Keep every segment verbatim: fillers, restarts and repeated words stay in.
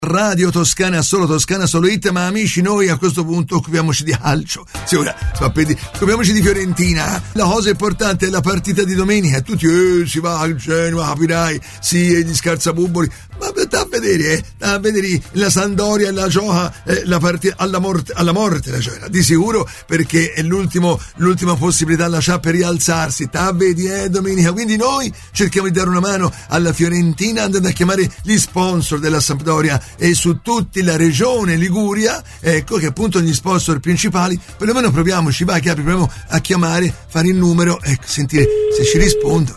Radio Toscana, solo Toscana, solo It, ma amici, noi a questo punto occupiamoci di calcio. Sì, ora, occupiamoci di Fiorentina. La cosa importante è la partita di domenica. Tutti, eh, si va al Genoa, capirai, sì, e gli scarzabuboli. Ma sta a vedere, eh, sta a vedere la Sampdoria, la gioca, eh, la partita alla morte, alla morte la gioca, di sicuro, perché è l'ultimo, l'ultima possibilità la c'ha per rialzarsi. Sta a vedere, eh, domenica. Quindi noi cerchiamo di dare una mano alla Fiorentina andando a chiamare gli sponsor della Sampdoria e su tutta la regione Liguria, ecco, che appunto gli sponsor principali. Perlomeno proviamoci, va, che proviamo a chiamare, fare il numero, ecco, sentire se ci rispondono.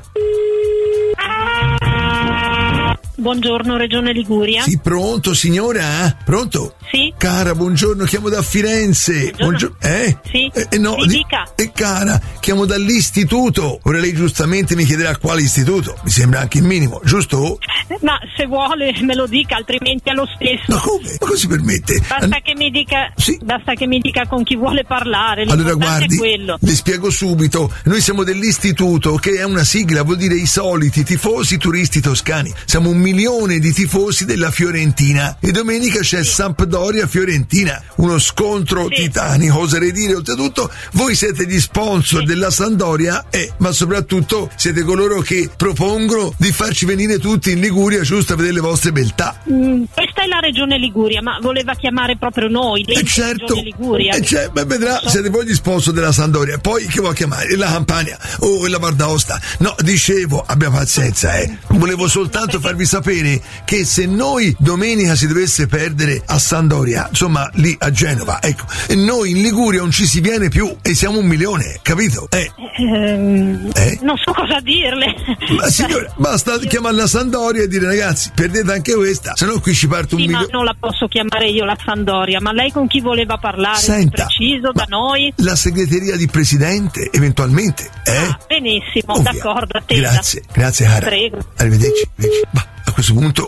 Buongiorno, Regione Liguria. Sì, pronto signora? Pronto? Sì. Cara, buongiorno, chiamo da Firenze. Buongiorno. Buongio- eh? Sì. Eh, eh, no, Mi di- dica. eh, cara, chiamo dall'istituto. Ora lei giustamente mi chiederà quale istituto. Mi sembra anche il minimo, giusto? Ma se vuole me lo dica, altrimenti è lo stesso. Ma come? Ma cosa si permette? Basta che mi dica, Sì. basta che mi dica con chi vuole parlare. Allora L'importante guardi, è quello. le spiego subito. Noi siamo dell'istituto, che è una sigla, vuol dire i soliti tifosi turisti toscani. Siamo un milione di tifosi della Fiorentina e domenica c'è Sì. Sampdoria Fiorentina, uno scontro Sì. titanico, oserei dire. Oltretutto voi siete gli sponsor Sì. della Sampdoria e ma soprattutto siete coloro che propongono di farci venire tutti in Liguria giusto a vedere le vostre beltà. Mm, questa è la Regione Liguria, ma voleva chiamare proprio noi, E l'ente certo, Regione Liguria. e c'è, beh, vedrà, So- siete voi gli sponsor della Sampdoria. Poi che vuoi chiamare? La Campania o la Val d'Aosta? No, dicevo, abbia pazienza, eh. Volevo soltanto farvi sapere che se noi domenica si dovesse perdere a Sampdoria, insomma lì a Genova, ecco, e noi in Liguria non ci si viene più e siamo un milione, capito? Eh. Ehm, Eh? Non so cosa dirle. Ma signora, basta chiamare la Sampdoria e dire ragazzi, perdete anche questa, se no qui ci parte un Sì, ma milione. non la posso chiamare io la Sampdoria, ma lei con chi voleva parlare? Senta, Preciso da ma noi? la segreteria di presidente, eventualmente, eh? Ah, benissimo, Ovvia. d'accordo, attesa. Grazie, grazie cara. Prego. Arrivederci. arrivederci. Ma a questo punto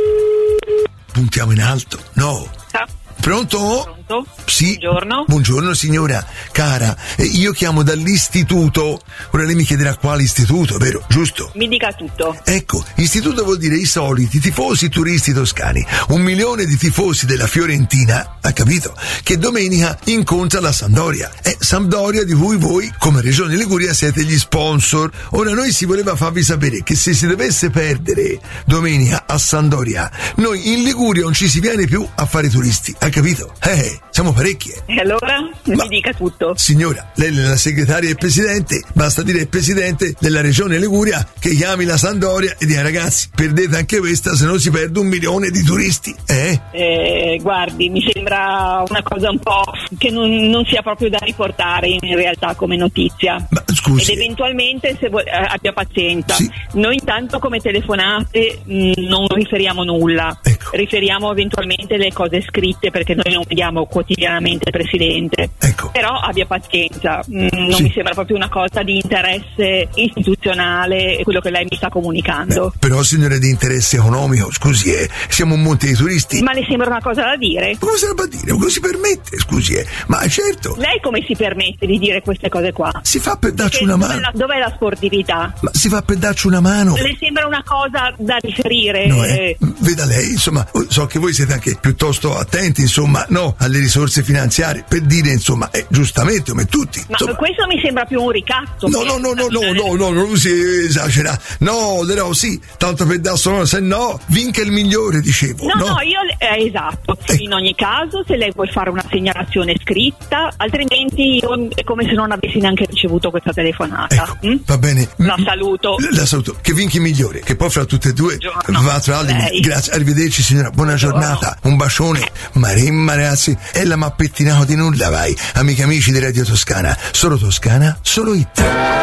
puntiamo in alto. No. Ciao. Pronto? Pronto? Sì. Buongiorno. Buongiorno signora. Cara, eh, io chiamo dall'istituto. Ora lei mi chiederà quale istituto, vero? Giusto? Mi dica tutto. Ecco, istituto vuol dire i soliti tifosi turisti toscani. Un milione di tifosi della Fiorentina, ha capito? Che domenica incontra la Sampdoria. È Sampdoria di cui voi, come Regione Liguria, siete gli sponsor. Ora noi si voleva farvi sapere che se si dovesse perdere domenica a Sampdoria, noi in Liguria non ci si viene più a fare turisti, ha capito? Eh, siamo parecchie. E allora? Ma- Mi dica tutto. Signora, lei è la segretaria del presidente, basta dire al presidente della regione Liguria che chiami la Sampdoria e dica ragazzi, perdete anche questa, se no si perde un milione di turisti, eh? Eh, guardi, mi sembra una cosa un po' che non, non sia proprio da riportare in realtà come notizia. Ma scusi, Ed eventualmente se vuoi, eh, abbia pazienza. Sì. Noi intanto come telefonate mh, non riferiamo nulla. Ecco. Riferiamo eventualmente le cose scritte perché noi non vediamo quotidianamente il presidente. ecco, Però abbia pazienza, mh, non Sì. mi sembra proprio una cosa di interesse istituzionale quello che lei mi sta comunicando. però signore di interesse economico, scusi, eh, siamo un monte di turisti. Ma le sembra una cosa da dire? Ma come sarebbe a dire? Ma come si permette, scusi, eh? Ma certo, Lei come si permette di dire queste cose qua? si fa per darci Che- una dov'è, mano, la, dov'è la sportività? ma si fa per darci una mano. Le sembra una cosa da riferire? No, eh? eh, Veda lei, insomma, so che voi siete anche piuttosto attenti, insomma, no, alle risorse finanziarie, per dire, insomma, eh, giustamente, come tutti. Ma insomma. questo mi sembra più un ricatto. No, no, no, no, no, no, no, non si esagera. No, no, sì, tanto per dar solo, se no, vinca il migliore, dicevo. No, No, no, io le- eh, esatto. Eh. In ogni caso, se lei vuole fare una segnalazione scritta, altrimenti io è come se non avessi neanche ricevuto questa telefonata. Ecco, mm? va bene. La Mm, saluto. La saluto. Che vinca il migliore, che poi fra tutte e due Buongiorno. va tra l'altro. Lei. Grazie, arrivederci signora, buona Buongiorno. giornata, un bacione. Maremma ragazzi, e la mappettinato di nulla vai. Amiche e amici di Radio Toscana, solo Toscana, solo It.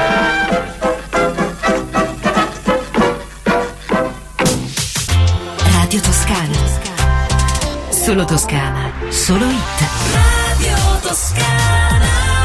Radio Toscana. Solo Toscana, solo It. Radio Toscana.